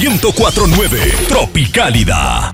104.9 Tropicálida.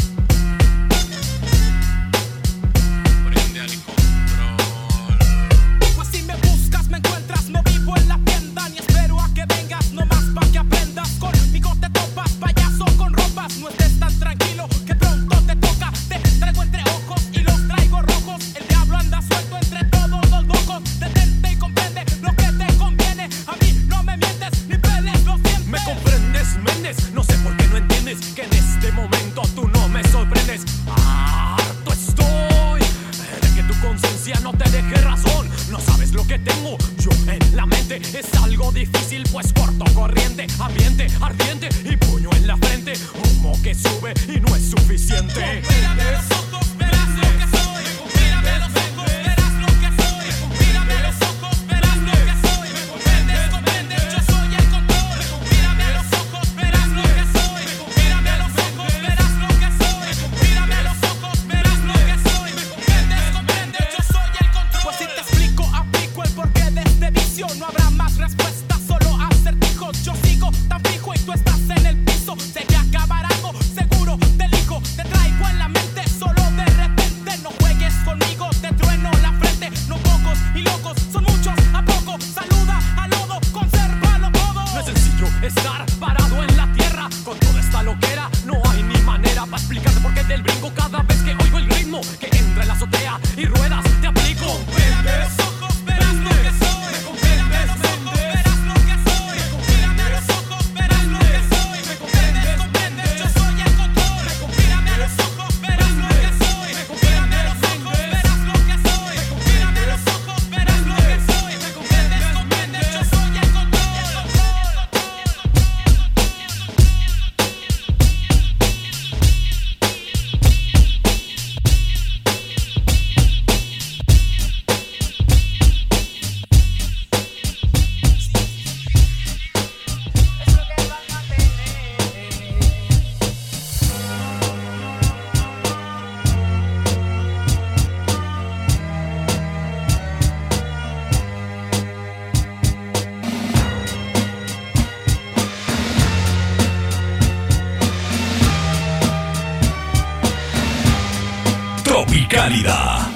Tropicálida.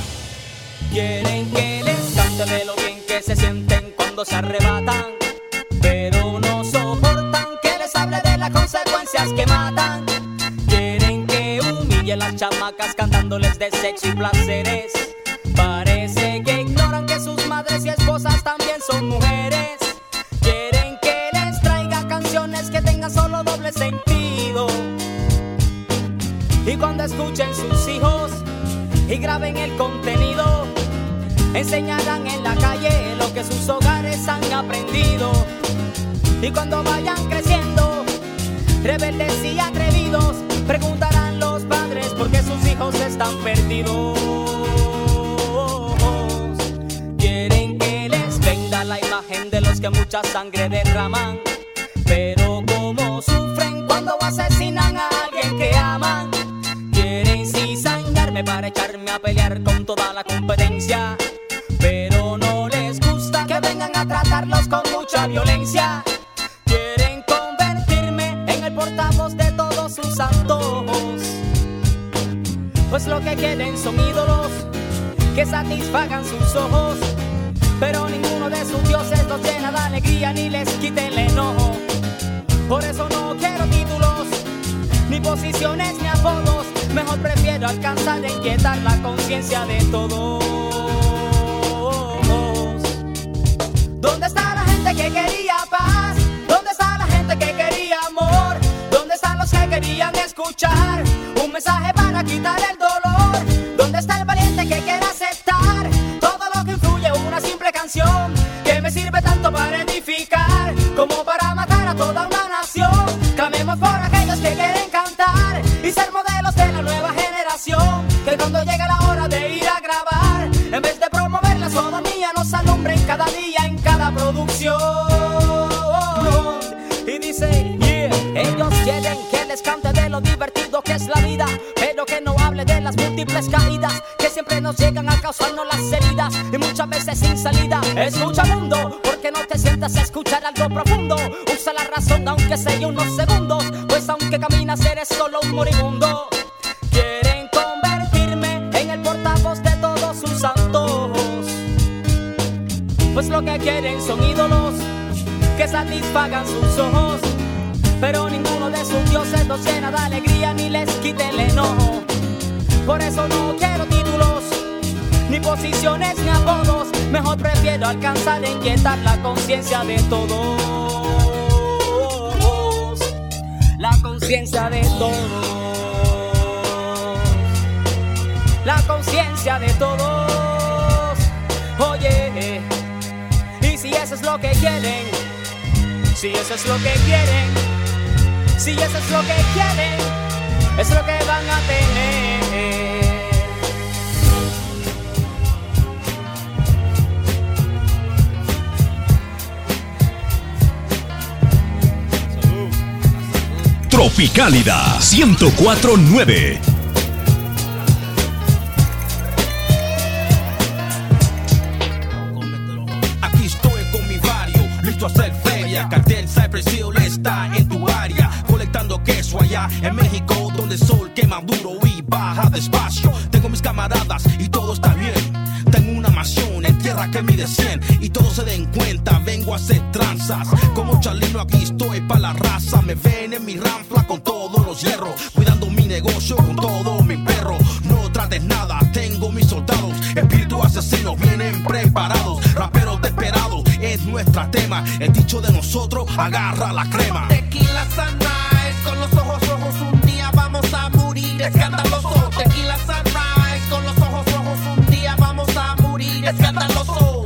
Quieren que les cante de lo bien que se sienten cuando se arrebatan, pero no soportan que les hable de las consecuencias que matan. Quieren que humille a las chamacas cantándoles de sexo y placeres. Parece que ignoran que sus madres y esposas también son mujeres. Quieren que les traiga canciones que tengan solo doble sentido. Y cuando escuchen sus hijos y graben el contenido, enseñarán en la calle lo que sus hogares han aprendido. Y cuando vayan creciendo, rebeldes y atrevidos, preguntarán los padres por qué sus hijos están perdidos. Quieren que les venda la imagen de los que mucha sangre derraman, pero como sufren cuando asesinan a alguien que aman. Quieren cizañarme para echarme a pelear con toda la competencia, pero no les gusta que vengan a tratarlos con mucha violencia. Quieren convertirme en el portavoz de todos sus antojos, pues lo que quieren son ídolos que satisfagan sus ojos, pero ninguno de sus dioses los llena de alegría ni les quite el enojo. Por eso no quiero títulos, ni posiciones, ni apodos. Mejor prefiero alcanzar a inquietar la conciencia de todos. ¿Dónde está la gente que quería paz? ¿Dónde está la gente que quería amor? ¿Dónde están los que querían escuchar un mensaje para quitar el dolor? ¿Dónde está el valiente que quiere aceptar todo lo que influye en una simple canción que me sirve tanto para edificar como para matar a toda una nación? Clamemos por aquellos que quieren cantar y ser modelos de la nueva generación, que cuando llegue la hora de ir a grabar, en vez de promover la sodomía, nos alumbren cada día en cada producción. Y dice, yeah, ellos quieren que les cante de lo divertido que es la vida, pero que no hable de las múltiples simples caídas que siempre nos llegan a causarnos las heridas y muchas veces sin salida. Escucha mundo, porque no te sientas a escuchar algo profundo. Usa la razón aunque sea unos segundos, pues aunque caminas eres solo un moribundo. Quieren convertirme en el portavoz de todos sus antojos, pues lo que quieren son ídolos que satisfagan sus ojos. Pero ninguno de sus dioses los llena de alegría ni les quite el enojo. Por eso no quiero títulos, ni posiciones, ni apodos. Mejor prefiero alcanzar e inquietar la conciencia de todos. La conciencia de todos. La conciencia de todos. Oye, y si eso es lo que quieren, si eso es lo que quieren, si eso es lo que quieren, es lo que van a tener. Tropicálida 104.9. Aquí estoy con mi barrio, listo a hacer feria. Cartel Cypress Hill está en tu área, colectando queso allá en México, donde el sol quema duro y baja despacio. Tengo mis camaradas y todo está bien. Tengo una mansión en tierra que mide 100 y todos se den cuenta, vengo a hacer tranzas. Como Charlino aquí estoy pa' la raza. Me ven en mi ranfla con todos los hierros, cuidando mi negocio con todo mi perro. No trates nada, tengo mis soldados, espíritus asesinos vienen preparados. Raperos desesperados es nuestra tema, el dicho de nosotros agarra la crema. Tequila Sunrise, con los ojos rojos un día vamos a morir escandaloso. Tequila Sunrise, con los ojos rojos un día vamos a morir escandaloso.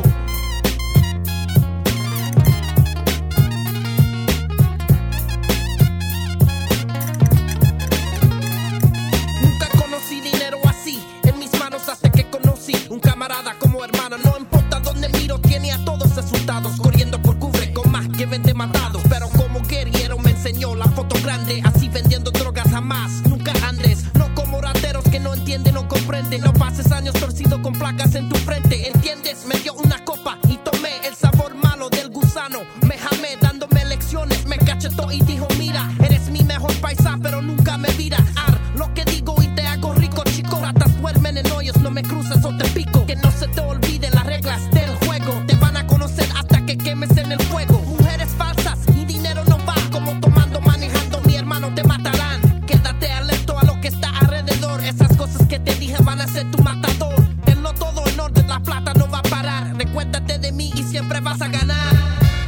Nunca conocí dinero así en mis manos hasta que conocí un camarada como hermano. No importa dónde miro, tiene a todos asustados, corriendo por cubre con más que 20 matados. Pero como guerrero me enseñó la foto grande, así vendiendo drogas jamás, nunca andes. No como rateros que no entienden o comprenden. No pases años torcido con placas en tu frente, ¿entiendes? Me dio una copa y tomé el sabor malo del gusano. Me jamé dándome lecciones, me cachetó y dijo mira, eres mi mejor paisa pero nunca me miras. Lo que digo y te hago rico, chico. Ratas duermen en hoyos, no me cruces o te pico. Que no se te olviden las reglas del juego, te van a conocer hasta que quemes en el fuego. Mujeres falsas y dinero no va, como tomando, manejando, mi hermano te matarán. Quédate alerta a lo que está alrededor, esas cosas que te dije van a ser tu matador. Tenlo todo en orden, la plata no va a parar. Recuérdate de mí y siempre vas a ganar.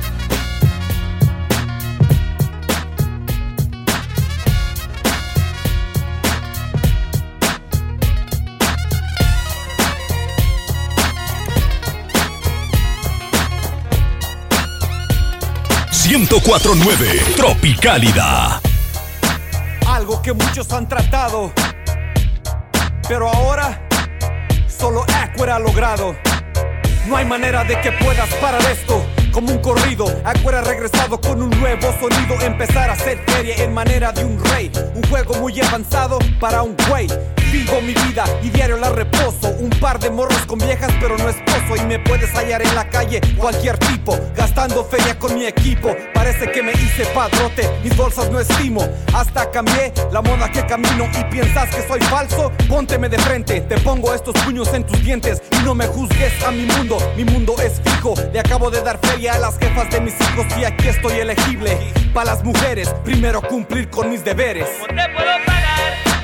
.9 Tropicálida. Algo que muchos han tratado, pero ahora solo Aqua ha logrado. No hay manera de que puedas parar esto. Como un corrido, Aqua ha regresado con un nuevo sonido. Empezar a hacer feria en manera de un rey. Un juego muy avanzado para un güey. Vivo mi vida y diario la reposo. Un par de morros con viejas pero no esposo. Y me puedes hallar en la calle cualquier tipo, gastando feria con mi equipo. Parece que me hice padrote, mis bolsas no estimo. Hasta cambié la moda que camino. Y piensas que soy falso, pónteme de frente. Te pongo estos puños en tus dientes y no me juzgues a mi mundo es fijo. Le acabo de dar feria a las jefas de mis hijos y aquí estoy elegible. Pa' las mujeres, primero cumplir con mis deberes. ¿Cómo te puedo pagar?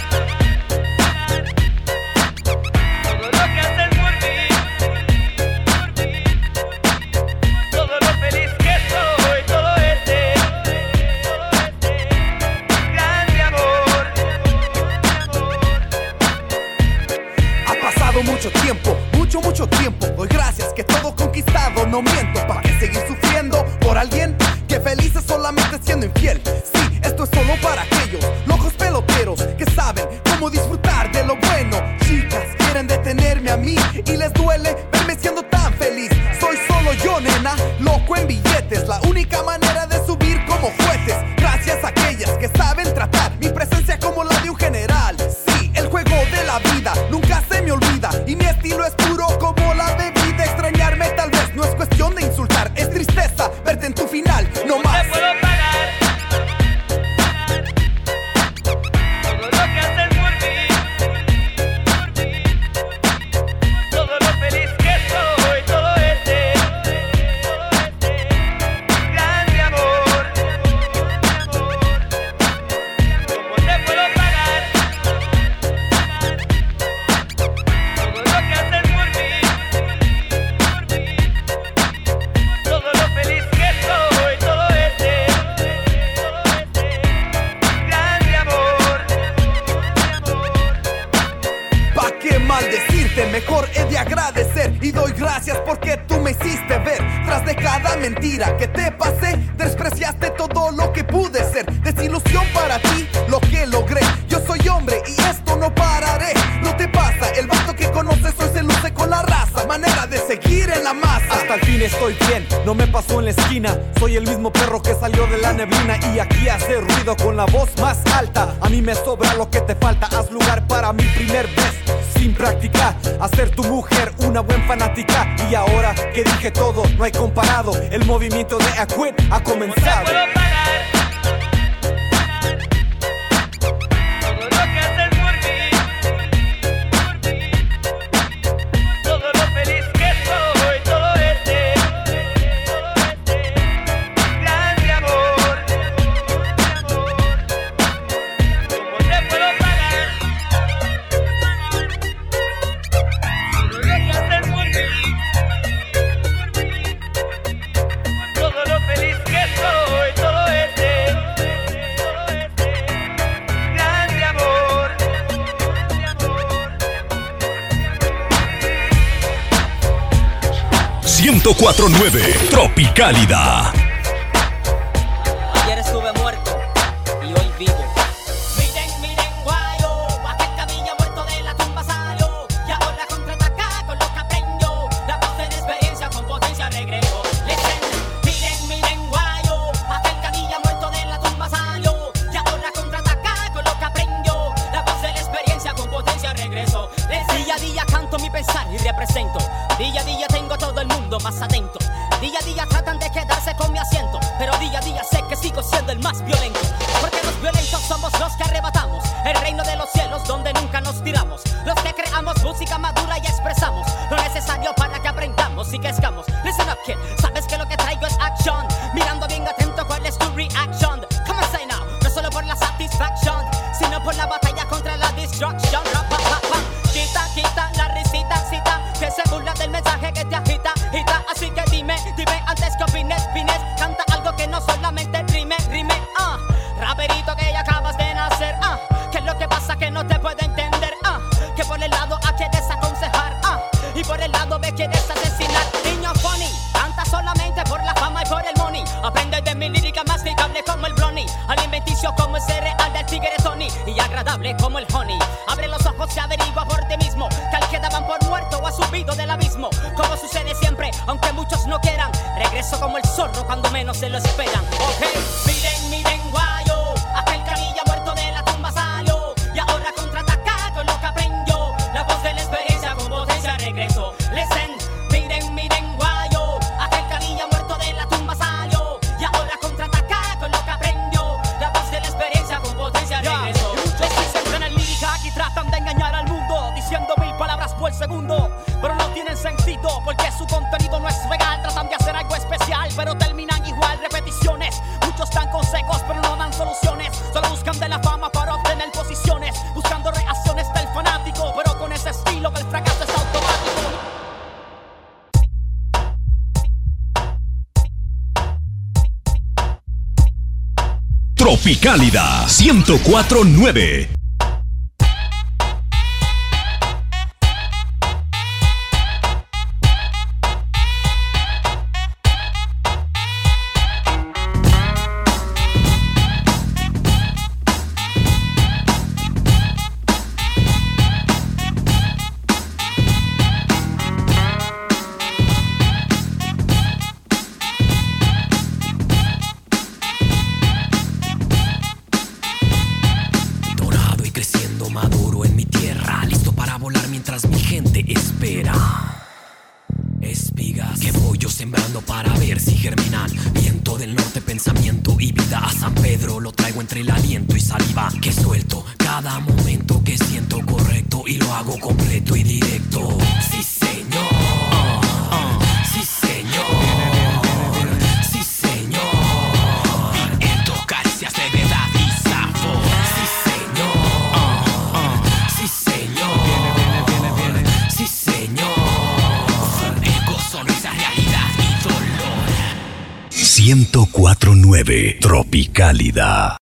Todo lo que haces por mí, todo lo feliz que soy, todo este grande amor. Ha pasado mucho tiempo, mucho tiempo. Doy gracias que todo conquistado, no miento. ¿Para qué seguir sufriendo por alguien que feliz es solamente siendo infiel? Sí, esto es solo para aquellos locos peloteros que saben cómo disfrutar de lo bueno. Chicas quieren detenerme a mí y les duele verme siendo tan feliz. Soy solo yo, nena, loco en billetes. La única manera de subir como jueces. Gracias a aquellas que saben tratar mi presencia como la de un general. Sí, el juego de la vida nunca vida y mi estilo es puro como la bebida. Extrañarme tal vez no es cuestión de insultar, es tristeza verte en tu final, no más. Te puedo pagar todo lo que haces por mí, todo lo feliz que soy, todo este grande amor. ¿Cómo te puedo pagar todo lo que haces por mí, todo lo feliz que soy, todo este grande amor. ¿Pa' qué maldecirte? Mejor he de agradecer y doy gracias porque tú me hiciste ver. Tras de cada mentira que te pasé, despreciaste todo lo que pude ser. Desilusión para ti, lo que logré. Yo soy hombre y esto no pararé. No te pasa, el vato que conoces hoy se luce con la raza. Manera de seguir en la masa. Hasta el fin estoy bien, no me pasó en la esquina. Soy el mismo perro que salió de la neblina y aquí hace ruido con la voz más alta. A mí me sobra lo que te falta, haz lugar para mi primer vez. Sin practicar, hacer tu mujer una buen fanática. Y ahora que dije todo, no hay comparado. El movimiento de Acquit ha ¿Cómo te comenzado. puedo pagar todo lo que haces por mí, todo lo feliz que soy, todo este grande amor? ¿Cómo te puedo pagar todo lo que haces por mí, todo lo feliz que soy, todo este grande amor? 104.9 Tropicálida. Ayer estuve muerto y hoy vivo. Miren, miren, guayo, aquel cabilla muerto de la tumba salió y ahora contraataca con lo que aprendió. La voz de la experiencia con potencia regresó. Listen, miren, miren, guayo, aquel cabilla muerto de la tumba salió y ahora contraataca con lo que aprendió. La voz de la experiencia con potencia regresó. Día a día canto mi pensar y represento. Día a día tengo todo el mundo más atento. Día a día tratan de quedarse con mi asiento, pero día a día sé que sigo siendo el más violento. Porque los violentos somos los que arrebatamos el reino de los cielos donde nunca nos tiramos. Los que creamos música madura y expresamos lo necesario para que aprendamos y crezcamos. Listen up, kid, sabes que lo que traigo es action. Mirando bien atento cuál es tu reaction. Come on, say now, no solo por la satisfaction, sino por la batalla contra la destruction. Ra, pa, pa, pa. Quita, quita la risita, cita, que se burla del mensaje que te agita, agita. Así que dime, dime antes que opines, pines. Canta algo que no solamente rime, rime, raperito que ya acabas de nacer, que es lo que pasa que no te puede entender, que por el lado A quieres aconsejar, y por el lado B quieres asesinar. Niño funny, canta solamente por la fama y por el money. Aprende de mi lírica masticable como el brownie, alimenticio como el cereal del tigre Tony, y agradable como el honey. Abre los ojos y averigua por ti mismo que al que daban por muerto o ha subido del abismo. Como sucede siempre, aunque muchos no quieran, regreso como el zorro cuando menos se lo esperan. Ok, miren, miren, guayo, aquel canilla muerto de la tumba salió y ahora contraataca con lo que aprendió. La voz de la experiencia con potencia regresó. Listen, miren, miren, guayo, aquel canilla muerto de la tumba salió y ahora contraataca con lo que aprendió. La voz de la experiencia con potencia regresó. Y muchos dicen tener lírica y tratan de engañar al mundo, diciendo 1000 palabras por segundo, pero no tienen sentido porque su contenido no es real. Tratan de hacer algo especial, pero terminan igual, repeticiones. Muchos dan consejos, pero no dan soluciones. Solo buscan de la fama para obtener posiciones, buscando reacciones del fanático, pero con ese estilo que el fracaso es automático. Tropicálida 104.9. Dorado. mientras mi gente espera. Espigas que voy yo sembrando para ver si germinan. Viento del norte, pensamiento y vida. A San Pedro lo traigo entre el aliento y saliva que suelto cada momento que siento correcto y lo hago completo y directo. Sí señor, sí señor, sí señor. En tocarcias de verdad y sabor. Sí señor, sí señor, sí señor. Sonrisa, realidad y dolor. 104.9 Tropicálida.